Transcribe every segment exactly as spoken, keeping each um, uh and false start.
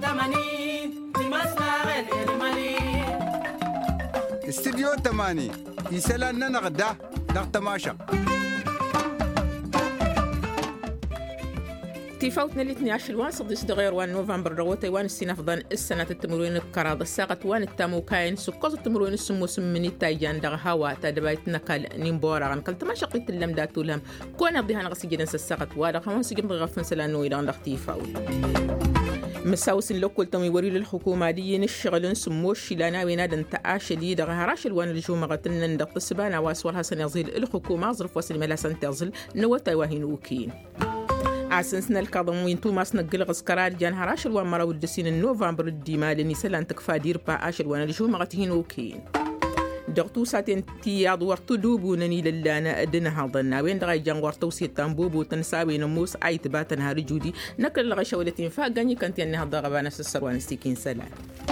استديو تماني يسألنا نغدا نغتماشا تفوتنا الاثني عشر وان صديس دغير وان نوفمبر روتي وان السنافضان السنة التمرين بكراد الساقة وان التامو كاين سكوز التمرين السمو سمني تايجان دغ هوا تدبايت نقل نيمبورا غنقل تما شقيت اللم داتو لهم كون بها نغسي جدا الساقة والا خوان سجن غفن سلانو إلى غندق تيفاوت مساوس اللوكل تمي وري للحكومة دي نشغل سموش لانا وينادن تاش دي دغ هراش الوان الجومة غتن ندق السبانة واسوالها سنزيل الحكومة ظرف وسلم لا سنتزل نوتا وهين وكين عسنسنا الكاظم وين توماس نقل غسكرار جان هراش الوان مرا ودسين النوفمبر الديما لني سلان تكفى دير با عاشر وان الجومة غتهين وكين دغتو ساتين تياض ورتو دوبو نني للانا ادنا هضنا وين دغاي جان ورتو سيتان بوبو تنساوي نموس عيت باتن هاري جودي نكل الغشا ولتين فا غني كانت انها ضغبانه السروان ستيكين سلام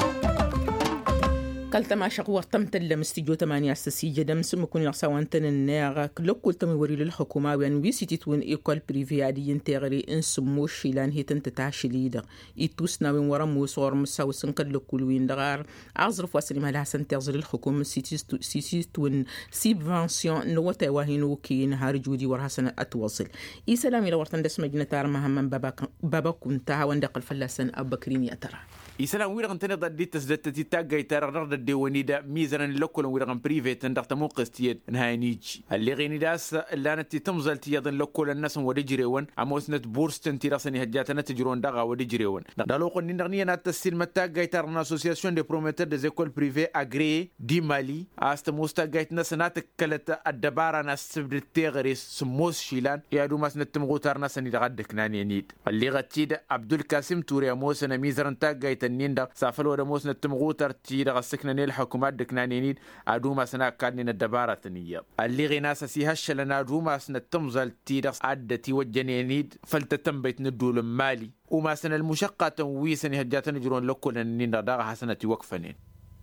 قلت ما شقور تمت لمستيجو ثمانية سسيجة دم سمكون يرسوان تنناغ كلوكل تمي وري للحكومة وان ويسيتي توين إيكول بريفي عادي ينتغري إنسمو شيلان هيتن تتعشي ليدا إيتوسنا وين ورمو صور مساوسن كلوكل وين دغار عزرف واسلم هلا حسن تغزل الحكومة سيسي توين سيبفانسيون نوتا واهين وكين هاري جودي ورحسن أتوصل إي سلامي لورتن دس مجنة تار مهمن بابا كنتها واندق الفلاسن أبكرين يأترى يسلام ويرغن تاني ضدي تسدت تتاقى يتارغ الديواني دا ميزانا لوكولا ويرغن بريفيت ندق تموقس تيد نهاي نيجي اللي غيني داس اللي نتي تمزل تيادن لوكولا الناس ودجريوان عموسنت بورستن تيراسني هجاتنا تجرون داغا ودجريوان دالوقو نينغنية ناتسيل متاقى يتارغن اسوسياسيون دي بروميتر دي زيكول بريفي اغري دي مالي است موستاقى يتنسنات كالت الدبارة ناس سبد التيغري سموس شيلان يادو ماس نتمغوتار ناسني دغدك ناني نيد اللي غتيد عبد الكاسم توري عموسنا ميزران تاقى النيندا سافل ولا موسنا تمغوتر تيدا غسكنا نيل حكومات دكنانينيد ادوما سنا كادني الدبارة النية اللي غيناسا سي هشلنا دوما سنا تمزل تيدا عدتي وجنينيد فلتتم بيت ندول مالي وما سنا المشقة تنويسني هجاتنا جرون لكل النيندا داغا حسنة وقفنين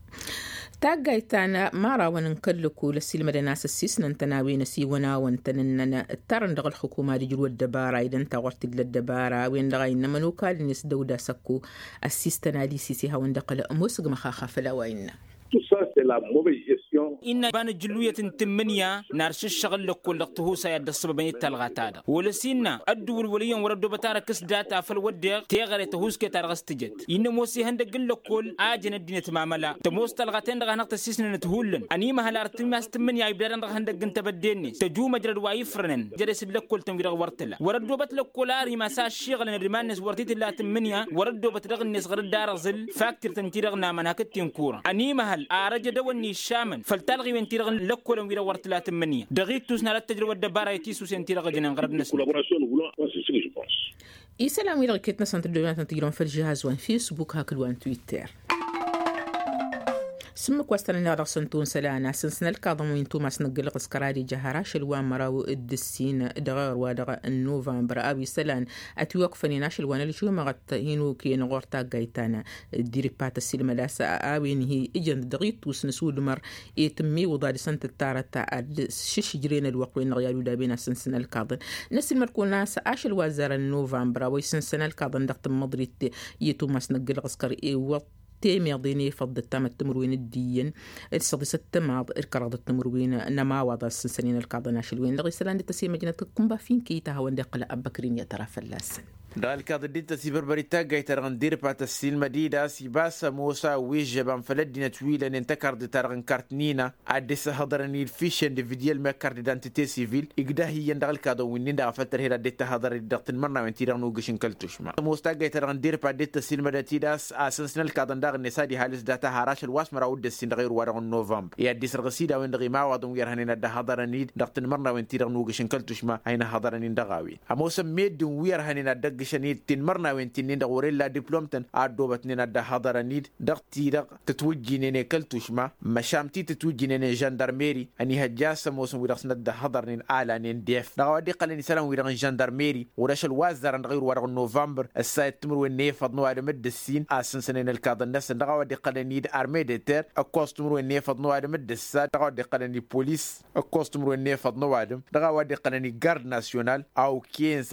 تاقايتانا مارا وننكلكو لسيل مدناس السيسنا انتناوين سيونا وانتننا التارن دغ الحكومة رجلو الدبارة إذن تاورتق للدبارة وين دغاين نمنوكا لنس دودا سكو السيستنا لي سيسيها وندقل موسق مخاخا فلاوين Tout ça, c'est la mauvaise gestion. إن بان الجلوية تمنيا نارش الشغل لكل لقطه سيد السبب من التلغاتاد ولسينا الدول وليا وردو بتارا كس داتا فالودير تيغري تهوس كي تارغس تجد إن موسي هندقل لكل آجن الدين تماملا تموس تلغاتين دغا نقط السيسن نتهولن أنيما هلا ارتماس تمنيا يبدان دغا هندقن تبديني تجو مجرد وايفرنن جرس لكل تنفيرغ ورتلا وردو بتلكل آري ما ساش شغل نرمان نس ورتيت الله تمنيا وردو بترغ النس غرد دار ظل فاكتر تنتيرغ نامنها كتنكورا أنيما هل أرجع دوّني الشامن فلتلغي من تيرغ لكولم ويرا ورتلات منية دقيق توسنا التجربة الدبارة يتيسو سنتيرغ جنان غرب نسل إيسلام ويرا كتنا سنتر دوانات نتيجرون في الجهاز وان فيسبوك هاكل وان تويتر سمك وستنا رسنتون سلانا سنسنا الكاظم وين توماس نقل قسكراري جهراش الوان مراو الدسين دغار ودغ النوفمبر أبي سلان أتوقفني ناش الوان اللي شو ما غت هينو كي نغورتا جايتانا ديريبات السينما لاسا أبين هي إجن دغيت توس نسود مر يتمي وضع سنت التارة تاع شش جرين الوقت وين غيالو دابينا سنسنا الكاظم ناس المركون ناس عاش الوزارة النوفمبر ويسنسنا الكاظم دغت مضريت يتوماس نقل قسكر إيه وط تيمي ضيني فض التام التمروين الدين السادسة التماض الكراد التمروين نما وضع السنسنين الكاظنا شلوين لغي سلان لتسير مجنة كمبا فين كيتها وندقل أبكرين يترافى اللاسن ذلك ضد سيبر بريتا جاي غندير بات السيلما ديدا سيباسا موسى ويجبان فلدينا تويلا ننتكر دي ترغن كارتنينا عدس هضرني الفيشن دي فيديال ما كارت دانتيتي سيفيل إقدا هي يندغل كادو وينين دا فتر هيدا ديتا هضر دغت المرنا وين تيرغ نوغشن كلتوشما موسى جاي غندير بات ديتا السيلما داتيداس اسنسنال كادن داغ نسادي حالس داتا هاراش الواس مرا ود السين غير ورغ نوفمبر يا ديس رغسيدا وين دغي ما وادون غير هنينا دا هضرني دغت المرنا وين تيرغ نوغشن كلتوشما هينا هضرني دغاوي اموسى ميد وير هنينا دغ شنيد تن مرنا وين تنين دا وريلا دبلومتن عدوبت نينا دا حضرانيد دغتي دغ تتوجي نيني كلتوشما مشامتي تتوجي نيني جاندارميري اني هجاسه موسم ويرسنا دا حضرنين اعلانين ديف دا ودي قالني سلام ويرغ جاندارميري ورش الوزاره غير ورغ نوفمبر السايت تمر وين فضنوا على مد السين اسنسنين الكاد الناس دا ودي قالني ارميديتر اكوستمر وين فضنوا على مد السات دا ودي قالني بوليس اكوستمر وين فضنوا على دا ودي قالني غارد ناسيونال او كين سنه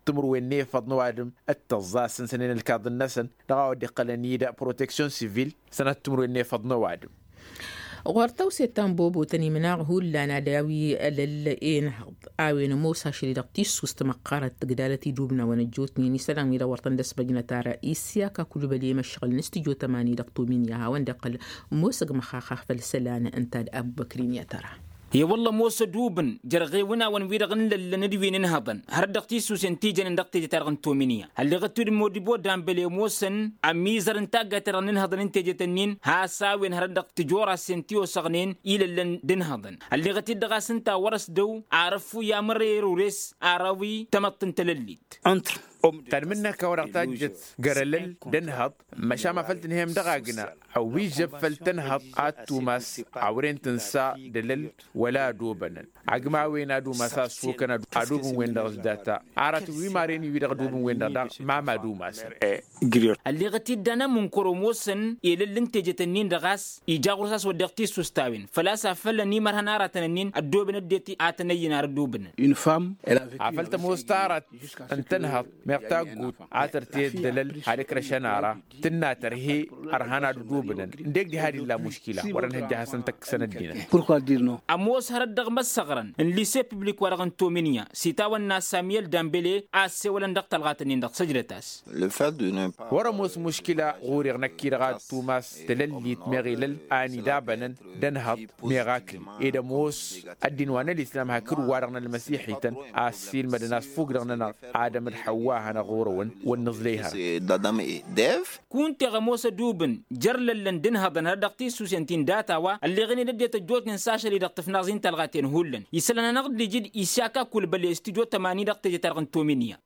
التمر ويني فض نوادم التزاس سنين الكاد النسن دغاو دي قلنيدا بروتكسيون سيفيل سنة التمر ويني فض نوادم غورتو سيتان بوبو تاني مناغ هو لانا داوي للإين هض آوين موسى شري دقتيش سوست مقارة تقدالتي دوبنا ونجوت نيني سلام إذا ورطن دس بجنا تارا إيسيا ككل بلي مشغل نستجو تماني دقتو من ياها واندقل موسق مخاخة فالسلان أنتاد أبو بكرين يا ترى يا والله موسى دوبن جرغي ونا ونويرغن لندوين انهضن هردقتي سوسنتي جن دقتي ترغن تومينيا اللي غتود موديبو دامبلي موسن اميزر انتا ترغن انهضن انت جتنين ها ساوين هردقتي جورا سنتيو سغنين الى لن دنهضن اللي غتي دغا سنتا ورس دو عرفوا يا مرير وريس عراوي تمطن تلليت انت كان منا كورقتاج جت قرلل دنهض مشا ما فلتن هيم دغاقنا او ويجب فلتنهض اتوماس عورين تنسا دلل ولا دوبنا عقما وين ادو مسا سوكنا ادوبن وين دغز داتا عرات وي مارين يدغ دوبن وين دغ ما ما دوماس اللي غتي دانا منكرو موسن الى الانتجتنين دغاس يجاغرساس ودقتي سوستاوين فلاسا فلني مرهنا راتنين الدوبن ديتي اتنينا ردوبن une femme elle a vécu عفلت موستارت ان تنهض ميقتاقوت عاترتي دلل هاريك رشانارا تناتر هي ارهانا دوبنا نديك دي هذه لا مشكله ورن هجها سنتك سندينا pourquoi dire non اموس هردغ مسغرن الليسي بيبليك ورغن تومينيا سيتاون ناس ساميل دامبلي اسي ولا ندق تلغاتني ندق سجلتاس le fait de ne pas ورموس مشكله غوري غنكيرغات توماس دلل تمغيلل اني دابنن دنهض ميراكل اذا موس الدين وانا الاسلام هكر ورغنا المسيحيتن اسيل مدناس فوقرنا ادم الحواء هنا غورون والنزليها d'Adam et d'Ève كنت غموس دوبن جرل لندن هذا هردقتي سوسنتين داتاوا اللي غني نديت الجوت نساشا اللي دقت فنازين تلغاتين هولن يسلنا نقد لجد إساكا كل بلي استديو تماني دقت جترغن تومينيا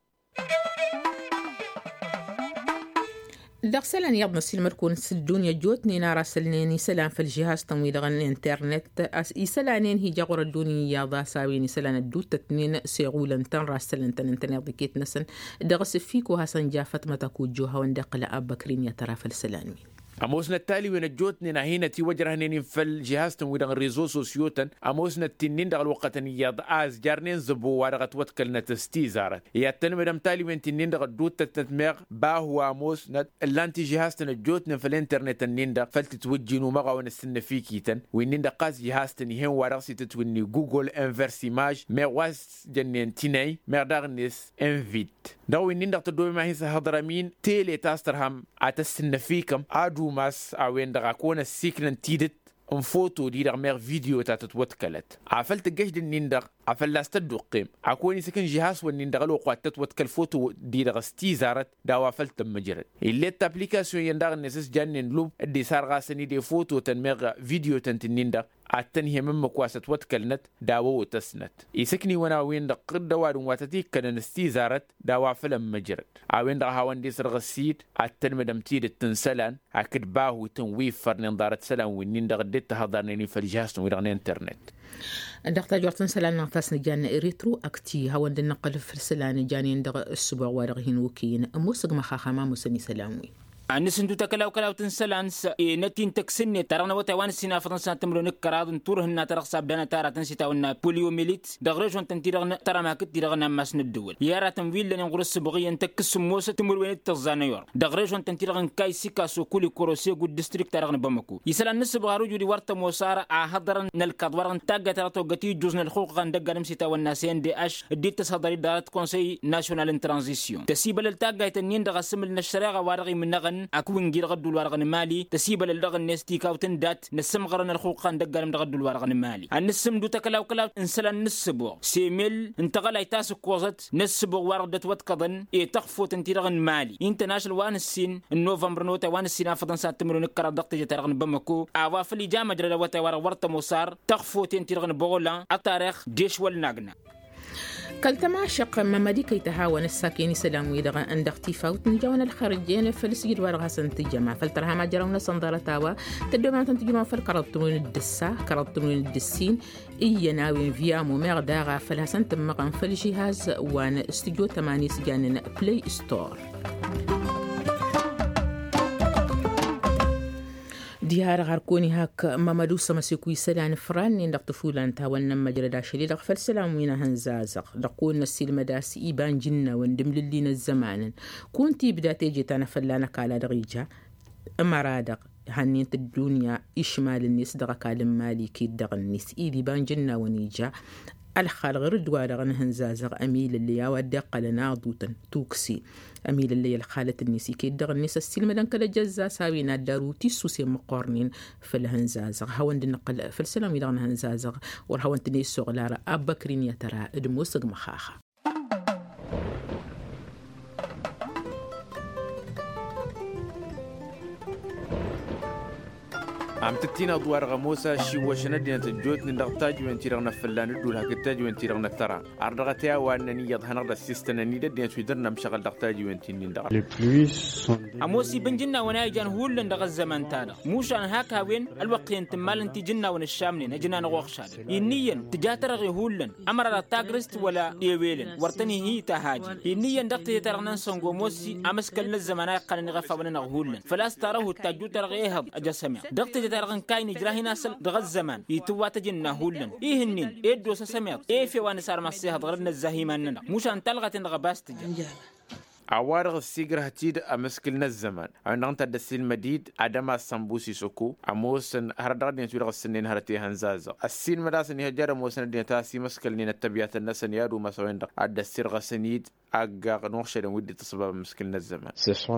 دغسلان يضنا سيلمر كون الدنيا جوتني نارا سلنيني سلام في الجهاز تمويل غن الانترنت يسلانين هي جغر الدنيا ضا ساويني سلان الدوت تتنين سيغولن تن راسلن تن انترنت ديكيت نسن دغس فيكو هسن جافت متى كوجوها وندقل اب بكرين يا ترى في السلانين اموسنا التالي وين الجوتني نهينا تي وجرهنين في الجهاز تمويل غن ريزو سوسيوتن اموسنا التنين دغ الوقت نياض از جارنين زبو ورغت وتكلنا تستيزارت يا تنمدم تالي وين تنين دغ الدوت تتمغ با هو اموسنا اللانتي جهاز تن الجوتن في الانترنت النيندا فلتتوجينو مغا ونستن فيكيتن وينين قاز جهاز تن هين ورغسي تتوني جوجل انفيرس ايماج ميواس جنين تيني مردغنس انفيت دو وينين دغ تدوي ما هي هضرمين تيلي تاسترهم اتسن فيكم ادو ماس اوين دغا كون سيكلن تيدت ان فوتو دي دغ مير فيديو تاتتوتكلت عفلت الجيش النيندغ عفل لا ستدقيم اكوني سكن جهاز والنيندغ لو قوات تتوتكل فوتو دي دغ ستيزارت دا وافلت مجرد اللي تابليكاسيون يندغ نسس جنن لوب دي سار غاسني دي فوتو تنمغ فيديو تنتنيندغ التنهي من مكواسة وتكلنت داوو تسنت يسكني وانا وين دق دوار واتتيك كان نستيزارت داوا فيلم مجرد عوين دغ هاوان دي سرغ السيد التنمدم تيد التنسلان اكد باهو تنويف فرنين دارت سلان وينين دغ ديت تهضرنيني في الجهاز ويرغن انترنت دقتا جورتن سلان نغتاس نجان ريترو اكتي هاوان دي نقل في السلان جانين دغ السبوع وارغهين وكين موسق مخاخا ما موسني سلامي نسندو تكلاو كلاو تنسلانس نتين تكسني ترغنا وتوان السينا فرنسا تمرون كراد نتورهن ترغ سابدانا تارا تنسيتاونا بوليوميليت دغريجون تنتيرغنا ترى ما كنت دغنا ماسن الدول يارا تنويل لن غرس بغي انتكس موسى تمرون تزانيور دغريجون تنتيرغن كاي سيكاسو كولي كوروسي غود ديستريكت ترغنا بامكو يسلان نسب غارو جودي ورتا موسار احضرن نلكدورن تاغا تراتو غتي جوزن الحقوق غندغنم سيتاونا سي ان دي اش دي تصدري دارت كونسي ناسيونال ان ترانزيسيون تسيبل التاغا تنين دغ سمل نشريغا وارغي منغن أكون غير غدو الورقان مالي تسيب للدغن نستيكا وتندات نسم غرن الخوقان دغالم دغدو الورقان مالي النسم دو تكلاو كلاو انسلا نسبو سيميل انتقل ايتاس كوزت نسبو وردت وتقضن اي تخفو تنتيرغن مالي انترناشنال وان السين نوفمبر نوتا وان السين فرنسا تمرون كرا دقت جترغن بمكو اوا في الجامعه جرا وتا ورت موسار تخفو تنتيرغن بولا التاريخ ديش والنغنا كالتما شق ممدي كي تهاون الساكين سلام ويدغا عند اختفاوت نجاون الخارجين فلسجد ورغا سنتجمع فلترها ما جراونا صندارة تاوا تدوما تنتجمع فالكرابتمون الدسا كرابتمون الدسين إيا ناوين فيامو مغداغا فلها سنتمغان فالجهاز وان استجو تماني سجانين بلاي ستور ديار غاركوني هاك مامادو سمسكوي سلان فراني ندق طفولان تاولنا مجردا شلي دق فالسلام وينا هنزازق دقون السيل مداس إيبان جنة وندم للين الزمان كنتي بدات يجي أنا فلانا كالا دغيجا أما رادق هنين الدنيا إشمال الناس دغا كالم مالي كي دغ الناس إيدي بان جنة ونيجا الخال غير دوار غن هنزازغ أميل اللي يودق قلنا ضوطن توكسي أميل اللي الخالة النسي كي دغ الناس السلمة دان كلا جزا ساوينا دارو تيسوسي مقارنين في الهنزازغ هاون دي نقل في السلام يدغن هنزازغ ورهاون تنيسو غلارة أبكرين يترى ادموسق مخاخة عم تتينا دوار غموسة شي وشنا دينا تجوت ندغتاج وين تيرغنا فلان دول هكتاج وين تيرغنا ترى عرضتها وانني يضهنا السيستم ني دينا تشدرنا مشغل دغتاج وين تين دغ اموسي بنجنا وانا جان هول ندغ الزمان تاع موش ان هكا وين الوقت انتمال انت جنا ون الشامني نجنا نغوخشاد ينيا تجاترغ هولن امر لا تاغرست ولا يويلن ورتني هي تهاجي ينيا دغت يترغنا سونغو موسي امسكلنا الزمان قال نغفا ون هولن فلا استراه تاجو ترغيها اجسمع دغت ترغن كاين جراهي ناسل دغ الزمان يتوات جنا هولن ايه النين ايه دوسا سميت ايه في وان صار مسيها ضربنا الزهيمان مش ان تلغت نغ باست عوارغ السيجر هتيد أمسكلنا الزمان عندنا أنت الدسيل مديد عدم السامبوسي سوكو أموسن هردار دين تورغ السنين هرتي هنزازة السين مداسن يهجر موسن دين تاسي مسكلين التبيات الناس يادو مسوين دق الدسير غسنيد أجا نوخشة ودي تصباب مسكلنا الزمان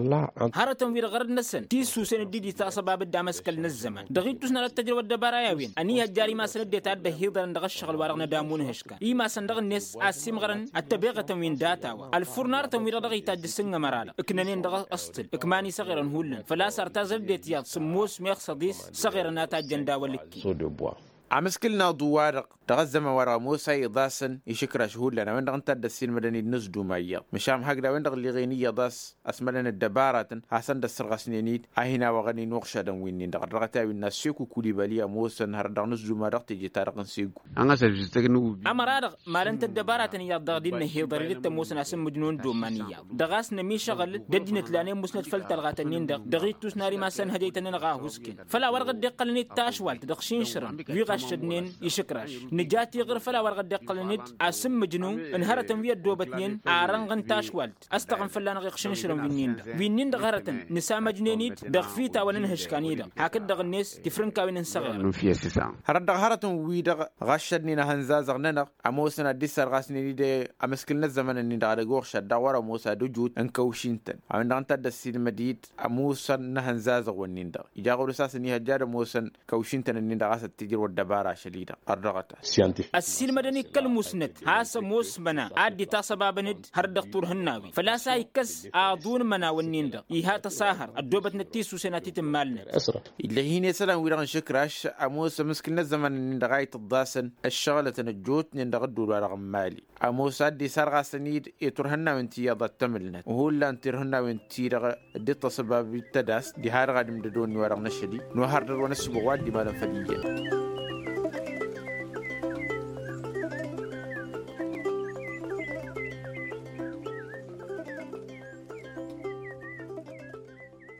هرتم وير غرد نسن تيسو سن دي تصباب الدم مسكلنا الزمان دغيتوس نرى التجربة الدبرايا وين أني هجاري ما سند ديتات بهيضر ندغ الشغل وارغنا دامون هشكا إيما سندغ الناس أسيم غرن التبيغة تموين داتا الفرنار تموير دغيتات السنة مرالة إكننين دغ أسطل إكماني صغيرا هولن فلا سارتازل ديت ياد سموس ميخ صديس صغيرا ناتا جندا ولكي عمسكلنا دوارق دغزم ورا موسى ضاسن يشكر شهود لنا وين دغنت الدسين مدني نزدو مايا مشام هكذا وين دغ لغينية ضاس اسملنا الدبارة حسن دسرغ سنينيد اهنا وغني نوخشا دن وين دغ رغتا وين سيكو كوليباليا موسى نهر دغ نزدو ما دغ تيجي تارق نسيكو انا سيرفيستك نو اما رادغ مالنت الدبارة يا دغ دين هي ضريت موسى اسم مجنون دومانيا دغاس نمي شغل ددنت لاني مسند فلت الغاتنين دغ دغيتوس ناري ما سن هديتن غاهوسكن فلا ورغ دقلني تاشوال دغشين شرن في غشدنين يشكراش نجاتي غير فلا ورغد يقلنيد اسم مجنون انهرتن ويا دوبتنين اران غنتاش والد استغن فلان غيخشن شرم وينين وينين دغرتن نسا مجنينيد دغفيتا وننهش كانيدا هكذا دغ الناس تفرنكا وين نصغر هرد هرتن ويدا غشدني هنزاز غننا اموسنا ديسر غاسني دي امسكلنا الزمن اني دغ شد ورا موسى دجود انكوشينتن عندنا انت دسيل مديد اموسنا هنزاز ونين دا يجاغو رساس اني هجار موسى كوشينتن اني دغاس تجر ودبارا شديده الرغتا السيل مدني كالمسند هاس موس منا عادي تصبابند هر دكتور هناوي فلا سايكس اعضون منا ونيندا ايها تساهر الدوبت نتيسو سناتي تمالنا اسرع اللي هي سلام ويران شكراش اموس مسكن الزمن دغايه الضاسن الشغله نجوت ندغدو رقم مالي اموس ادي سرغا سنيد يترهنا وانتي يضتملنا وهو لا انترهنا وانتي دغ دي تصباب تداس دي هار غادم دون ورغنا شدي نو هار ونسبو وادي مالن فديه